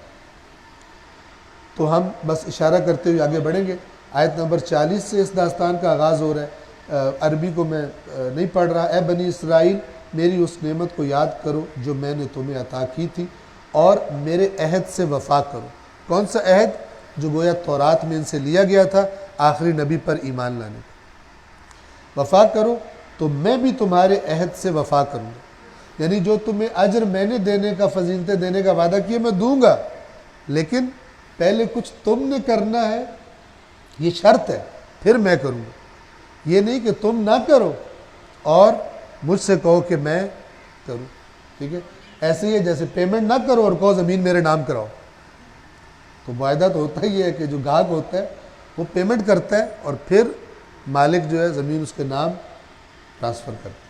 تو ہم بس اشارہ کرتے ہوئے آگے بڑھیں گے۔ آیت نمبر چالیس سے اس داستان کا آغاز ہو رہا ہے۔ عربی کو میں نہیں پڑھ رہا۔ اے بنی اسرائیل، میری اس نعمت کو یاد کرو جو میں نے تمہیں عطا کی تھی، اور میرے عہد سے وفا کرو۔ کون سا عہد؟ جو گویا تورات میں ان سے لیا گیا تھا آخری نبی پر ایمان لانے کا۔ وفا کرو تو میں بھی تمہارے عہد سے وفا کروں گا، یعنی جو تمہیں اجر میں نے دینے کا، فضیلتیں دینے کا وعدہ کیا میں دوں گا، لیکن پہلے کچھ تم نے کرنا ہے، یہ شرط ہے، پھر میں کروں گا۔ یہ نہیں کہ تم نہ کرو اور مجھ سے کہو کہ میں کروں، ٹھیک ہے؟ ایسے ہی ہے جیسے پیمنٹ نہ کرو اور کہو زمین میرے نام کراؤ۔ تو معاہدہ تو ہوتا ہی ہے کہ جو گاہک ہوتا ہے وہ پیمنٹ کرتا ہے اور پھر مالک جو ہے زمین اس کے نام ٹرانسفر کرتا ہے۔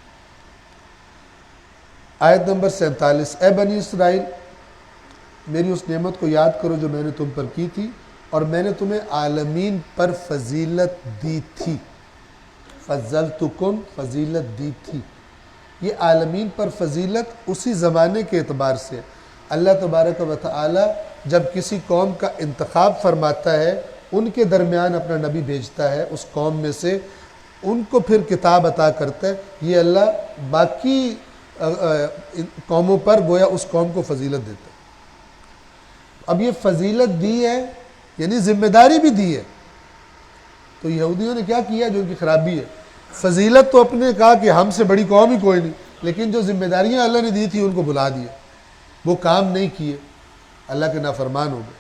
آیت نمبر سینتالیس، اے بنی اسرائیل، میری اس نعمت کو یاد کرو جو میں نے تم پر کی تھی، اور میں نے تمہیں عالمین پر فضیلت دی تھی۔ فضلتکم، فضیلت دی تھی۔ یہ عالمین پر فضیلت اسی زمانے کے اعتبار سے اللہ تبارک و تعالی جب کسی قوم کا انتخاب فرماتا ہے، ان کے درمیان اپنا نبی بھیجتا ہے اس قوم میں سے، ان کو پھر کتاب عطا کرتا ہے۔ یہ اللہ باقی قوموں پر گویا اس قوم کو فضیلت دیتا ہے۔ اب یہ فضیلت دی ہے یعنی ذمہ داری بھی دی ہے۔ تو یہودیوں نے کیا کیا جو ان کی خرابی ہے؟ فضیلت تو اپنے کہا کہ ہم سے بڑی قوم ہی کوئی نہیں، لیکن جو ذمہ داریاں اللہ نے دی تھی ان کو بھلا دیا، وہ کام نہیں کیے، اللہ کے نافرمان ہو گئے۔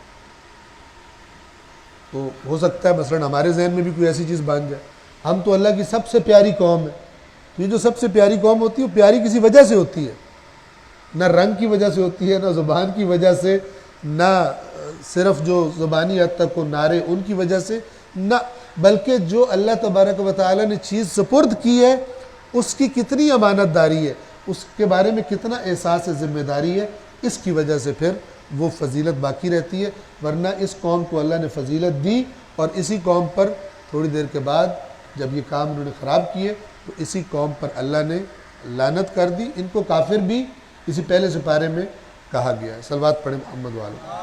تو ہو سکتا ہے مثلا ہمارے ذہن میں بھی کوئی ایسی چیز بن جائے، ہم تو اللہ کی سب سے پیاری قوم ہے۔ تو یہ جو سب سے پیاری قوم ہوتی ہے وہ پیاری کسی وجہ سے ہوتی ہے، نہ رنگ کی وجہ سے ہوتی ہے، نہ زبان کی وجہ سے، نہ صرف جو زبانی حد تک کو نعرے ان کی وجہ سے، نہ بلکہ جو اللہ تبارک و تعالی نے چیز سپرد کی ہے اس کی کتنی امانت داری ہے، اس کے بارے میں کتنا احساس ذمہ داری ہے، اس کی وجہ سے پھر وہ فضیلت باقی رہتی ہے۔ ورنہ اس قوم کو اللہ نے فضیلت دی اور اسی قوم پر تھوڑی دیر کے بعد جب یہ کام انہوں نے خراب کیے تو اسی قوم پر اللہ نے لعنت کر دی۔ ان کو کافر بھی اسی پہلے سپارے میں کہا گیا ہے۔ صلوات پڑھیں محمد والے۔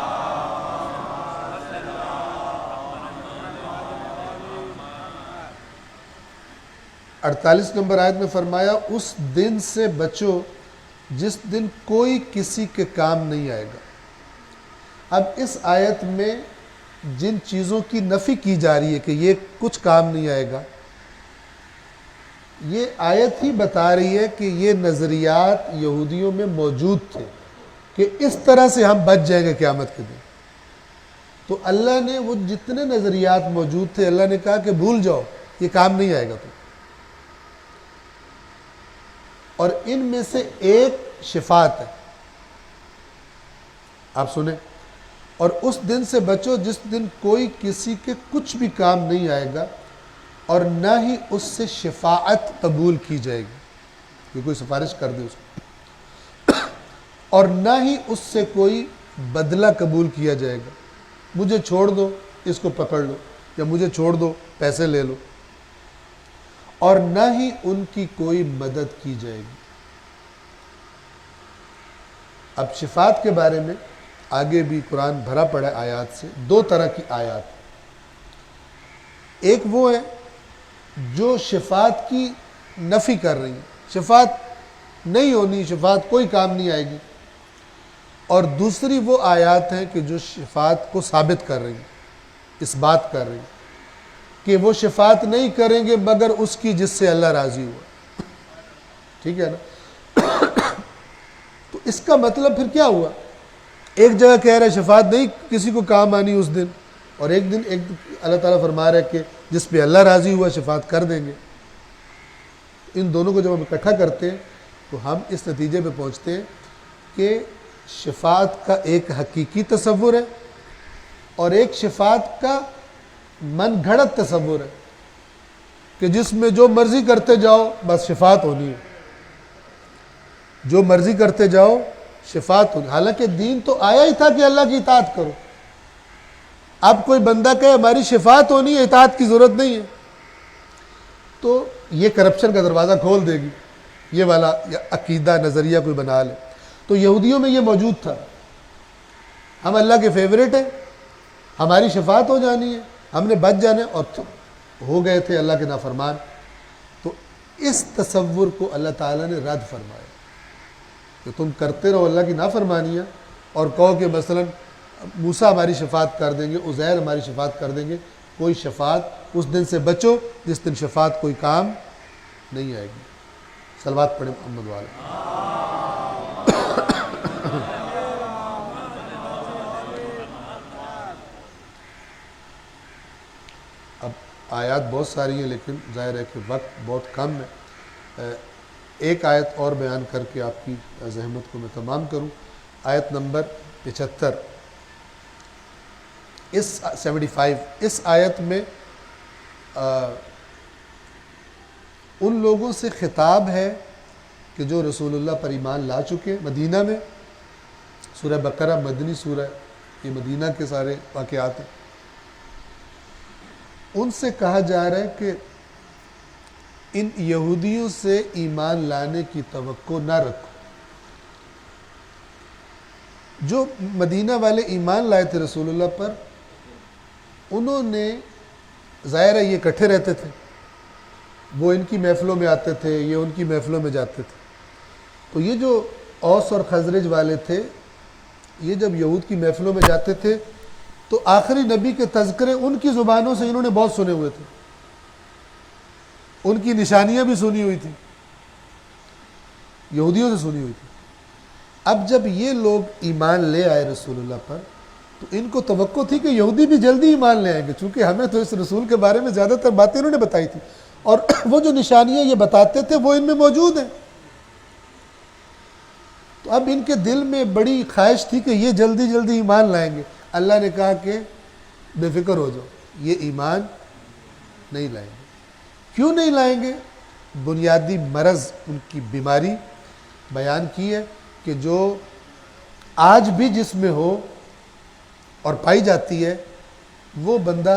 اڑتالیس نمبر آیت میں فرمایا اس دن سے بچو جس دن کوئی کسی کے کام نہیں آئے گا۔ اب اس آیت میں جن چیزوں کی نفی کی جا رہی ہے کہ یہ کچھ کام نہیں آئے گا، یہ آیت ہی بتا رہی ہے کہ یہ نظریات یہودیوں میں موجود تھے کہ اس طرح سے ہم بچ جائیں گے قیامت کے دن۔ تو اللہ نے وہ جتنے نظریات موجود تھے اللہ نے کہا کہ بھول جاؤ، یہ کام نہیں آئے گا تو۔ اور ان میں سے ایک شفاعت ہے، آپ سنیں، اور اس دن سے بچو جس دن کوئی کسی کے کچھ بھی کام نہیں آئے گا اور نہ ہی اس سے شفاعت قبول کی جائے گی کہ کوئی سفارش کر دے اس کو۔ اور نہ ہی اس سے کوئی بدلہ قبول کیا جائے گا، مجھے چھوڑ دو اس کو پکڑ لو، یا مجھے چھوڑ دو پیسے لے لو، اور نہ ہی ان کی کوئی مدد کی جائے گی۔ اب شفاعت کے بارے میں آگے بھی قرآن بھرا پڑا ہے آیات سے، دو طرح کی آیات۔ ایک وہ ہے جو شفاعت کی نفی کر رہی ہیں، شفاعت نہیں ہونی، شفاعت کوئی کام نہیں آئے گی، اور دوسری وہ آیات ہیں کہ جو شفاعت کو ثابت کر رہی ہیں، اس بات کر رہی ہیں کہ وہ شفاعت نہیں کریں گے مگر اس کی جس سے اللہ راضی ہوا۔ ٹھیک ہے نا؟ تو اس کا مطلب پھر کیا ہوا؟ ایک جگہ کہہ رہے شفاعت نہیں کسی کو کام آنی اس دن، اور ایک دن ایک اللہ تعالیٰ فرما رہا ہے کہ جس پہ اللہ راضی ہوا شفاعت کر دیں گے۔ ان دونوں کو جب ہم اکٹھا کرتے ہیں تو ہم اس نتیجے پہ پہنچتے ہیں کہ شفاعت کا ایک حقیقی تصور ہے اور ایک شفاعت کا من گھڑت تصور ہے کہ جس میں جو مرضی کرتے جاؤ بس شفاعت ہونی ہے، جو مرضی کرتے جاؤ شفاعت ہونی۔ حالانکہ دین تو آیا ہی تھا کہ اللہ کی اطاعت کرو۔ اب کوئی بندہ کہے ہماری شفاعت ہونی ہے، اطاعت کی ضرورت نہیں ہے، تو یہ کرپشن کا دروازہ کھول دے گی، یہ والا عقیدہ نظریہ کوئی بنا لے۔ تو یہودیوں میں یہ موجود تھا، ہم اللہ کے فیورٹ ہیں، ہماری شفاعت ہو جانی ہے، ہم نے بچ جانا ہے، اور ہو گئے تھے اللہ کے نافرمان۔ تو اس تصور کو اللہ تعالیٰ نے رد فرمایا کہ تم کرتے رہو اللہ کی نافرمانیاں اور کہو کہ مثلا موسیٰ ہماری شفاعت کر دیں گے، عزیر ہماری شفاعت کر دیں گے۔ کوئی شفاعت، اس دن سے بچو جس دن شفاعت کوئی کام نہیں آئے گی۔ صلوات پڑھیں محمد والے۔ اب آیات بہت ساری ہیں لیکن ظاہر ہے کہ وقت بہت کم ہے، ایک آیت اور بیان کر کے آپ کی زحمت کو میں تمام کروں۔ آیت نمبر پچہتر، اس سیونٹی فائیو، اس آیت میں آ, ان لوگوں سے خطاب ہے کہ جو رسول اللہ پر ایمان لا چکے مدینہ میں۔ سورہ بقرہ مدنی سورہ، یہ مدینہ کے سارے واقعات ہیں۔ ان سے کہا جا رہا ہے کہ ان یہودیوں سے ایمان لانے کی توقع نہ رکھو۔ جو مدینہ والے ایمان لائے تھے رسول اللہ پر، انہوں نے ظاہر ہے یہ اکٹھے رہتے تھے، وہ ان کی محفلوں میں آتے تھے، یہ ان کی محفلوں میں جاتے تھے۔ تو یہ جو اوس اور خزرج والے تھے، یہ جب یہود کی محفلوں میں جاتے تھے تو آخری نبی کے تذکرے ان کی زبانوں سے انہوں نے بہت سنے ہوئے تھے، ان کی نشانیاں بھی سنی ہوئی تھیں، یہودیوں سے سنی ہوئی تھی۔ اب جب یہ لوگ ایمان لے آئے رسول اللہ پر تو ان کو توقع تھی کہ یہودی بھی جلدی ایمان لے آئیں گے، چونکہ ہمیں تو اس رسول کے بارے میں زیادہ تر باتیں انہوں نے بتائی تھی، اور وہ جو نشانیاں یہ بتاتے تھے وہ ان میں موجود ہیں۔ تو اب ان کے دل میں بڑی خواہش تھی کہ یہ جلدی جلدی ایمان لائیں گے۔ اللہ نے کہا کہ بے فکر ہو جاؤ، یہ ایمان نہیں لائیں گے۔ کیوں نہیں لائیں گے؟ بنیادی مرض ان کی بیماری بیان کی ہے کہ جو آج بھی جس میں ہو اور پائی جاتی ہے، وہ بندہ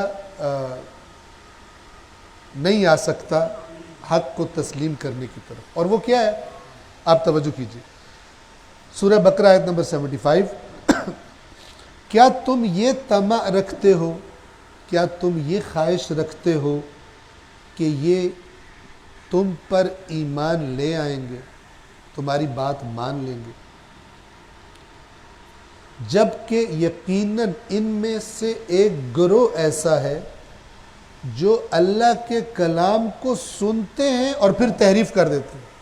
نہیں آ سکتا حق کو تسلیم کرنے کی طرف۔ اور وہ کیا ہے؟ آپ توجہ کیجیے، سورہ بقرہ آیت نمبر سیونٹی فائیو۔ کیا تم یہ طمع رکھتے ہو، کیا تم یہ خواہش رکھتے ہو کہ یہ تم پر ایمان لے آئیں گے، تمہاری بات مان لیں گے، جبکہ یقیناً ان میں سے ایک گروہ ایسا ہے جو اللہ کے کلام کو سنتے ہیں اور پھر تحریف کر دیتے ہیں۔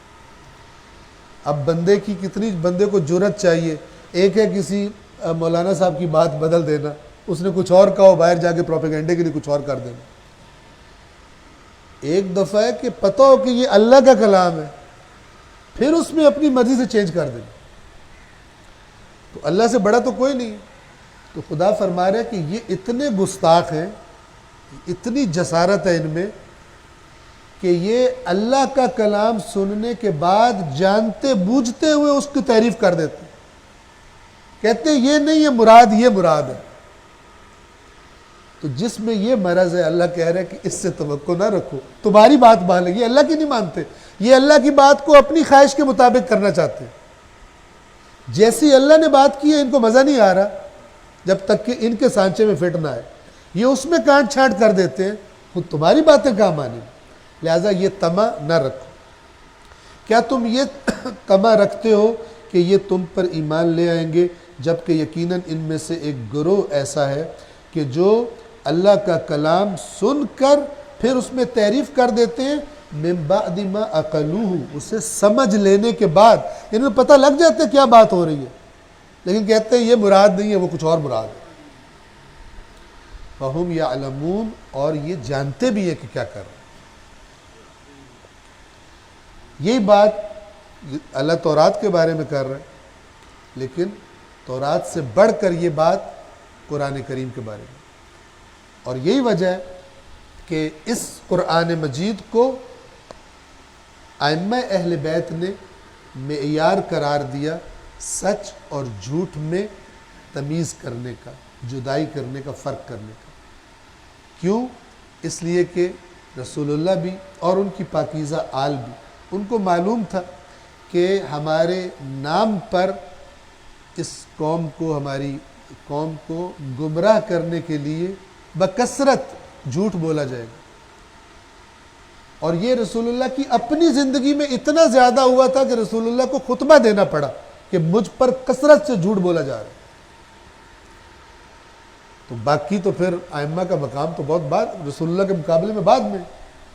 اب بندے کی کتنی بندے کو جرأت چاہیے، ایک ہے کسی مولانا صاحب کی بات بدل دینا، اس نے کچھ اور کہا، باہر جا کے پروپیگنڈے کے لیے کچھ اور کر دینا۔ ایک دفعہ ہے کہ پتہ ہو کہ یہ اللہ کا کلام ہے، پھر اس میں اپنی مرضی سے چینج کر دینا، تو اللہ سے بڑا تو کوئی نہیں۔ تو خدا فرما رہا ہے کہ یہ اتنے گستاخ ہیں، اتنی جسارت ہے ان میں کہ یہ اللہ کا کلام سننے کے بعد جانتے بوجھتے ہوئے اس کی تعریف کر دیتے ہیں۔ کہتے ہیں یہ نہیں، یہ مراد یہ مراد ہے۔ تو جس میں یہ مرض ہے اللہ کہہ رہا ہے کہ اس سے توقع نہ رکھو، تمہاری بات مان لیں، یہ اللہ کی نہیں مانتے، یہ اللہ کی بات کو اپنی خواہش کے مطابق کرنا چاہتے ہیں۔ جیسی اللہ نے بات کی ہے ان کو مزہ نہیں آ رہا جب تک کہ ان کے سانچے میں فٹ نہ آئے، یہ اس میں کانٹ چھانٹ کر دیتے ہیں، خود تمہاری باتیں کہاں مانی، لہٰذا یہ طمع نہ رکھو۔ کیا تم یہ طمع رکھتے ہو کہ یہ تم پر ایمان لے آئیں گے، جبکہ یقیناً ان میں سے ایک گروہ ایسا ہے کہ جو اللہ کا کلام سن کر پھر اس میں تعریف کر دیتے ہیں، من بعد ما عقلوہ، اسے سمجھ لینے کے بعد، انہیں پتہ لگ جاتا ہے کیا بات ہو رہی ہے، لیکن کہتے ہیں یہ مراد نہیں ہے، وہ کچھ اور مراد ہے۔ فہم یعلمون، اور یہ جانتے بھی ہیں کہ کیا کر رہے ہیں۔ یہی بات اللہ تورات کے بارے میں کر رہے ہیں، لیکن تورات سے بڑھ کر یہ بات قرآن کریم کے بارے میں، اور یہی وجہ ہے کہ اس قرآن مجید کو ائمہ اہل بیت نے معیار قرار دیا سچ اور جھوٹ میں تمیز کرنے کا، جدائی کرنے کا، فرق کرنے کا۔ کیوں؟ اس لیے کہ رسول اللہ بھی اور ان کی پاکیزہ آل بھی، ان کو معلوم تھا کہ ہمارے نام پر اس قوم کو، ہماری قوم کو گمراہ کرنے کے لیے بکثرت جھوٹ بولا جائے گا، اور یہ رسول اللہ کی اپنی زندگی میں اتنا زیادہ ہوا تھا کہ رسول اللہ کو خطبہ دینا پڑا کہ مجھ پر کثرت سے جھوٹ بولا جا رہا ہے۔ تو باقی تو پھر ائمہ کا مقام تو بہت بعد، رسول اللہ کے مقابلے میں بعد میں،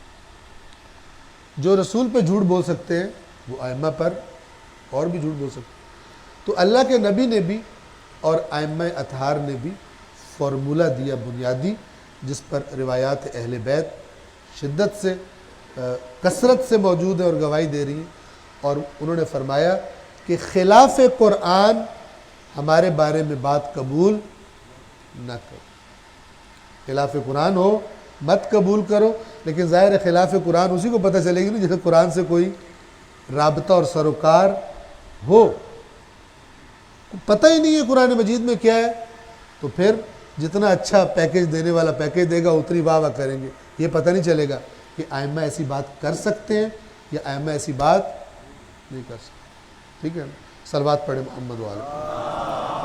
جو رسول پہ جھوٹ بول سکتے ہیں وہ ائمہ پر اور بھی جھوٹ بول سکتے ہیں۔ تو اللہ کے نبی نے بھی اور ائمہ اطہار نے بھی فارمولہ دیا بنیادی، جس پر روایات اہل بیت شدت سے، کثرت سے موجود ہیں اور گواہی دے رہی ہیں، اور انہوں نے فرمایا کہ خلاف قرآن ہمارے بارے میں بات قبول نہ کرو، خلاف قرآن ہو مت قبول کرو، لیکن ظاہر ہے خلاف قرآن اسی کو پتہ چلے گی نا جیسے قرآن سے کوئی رابطہ اور سروکار ہو، پتہ ہی نہیں ہے قرآن مجید میں کیا ہے، تو پھر جتنا اچھا پیکیج دینے والا پیکیج دے گا اتنی واہ واہ کریں گے، یہ پتہ نہیں چلے گا کہ ائمہ ایسی بات کر سکتے ہیں یا ائمہ ایسی بات نہیں کر سکتے۔ ٹھیک ہے، صلوات پڑھیں محمد والے۔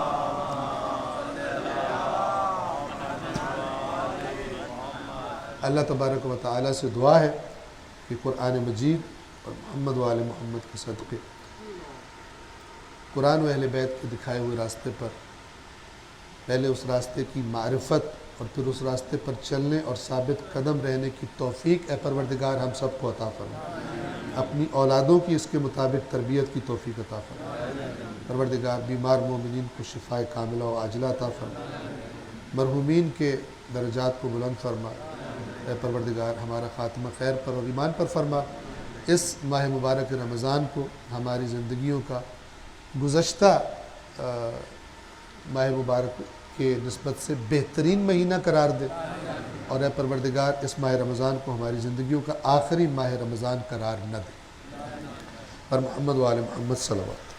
اللہ تبارک و تعالیٰ سے دعا ہے کہ قرآن مجید اور محمد و آل محمد کے صدقے قرآن و اہل بیت کے دکھائے ہوئے راستے پر، پہلے اس راستے کی معرفت اور پھر اس راستے پر چلنے اور ثابت قدم رہنے کی توفیق اے پروردگار ہم سب کو عطا فرما، اپنی اولادوں کی اس کے مطابق تربیت کی توفیق عطا فرما۔ پروردگار بیمار مومنین کو شفاء کاملہ و عاجلہ عطا فرما، مرحومین کے درجات کو بلند فرما۔ اے پروردگار ہمارا خاتمہ خیر پر اور ایمان پر فرما۔ اس ماہ مبارک رمضان کو ہماری زندگیوں کا گزشتہ ماہ مبارک کے نسبت سے بہترین مہینہ قرار دے، اور اے پروردگار اس ماہ رمضان کو ہماری زندگیوں کا آخری ماہ رمضان قرار نہ دے۔ پر محمد و آل محمد صلوات۔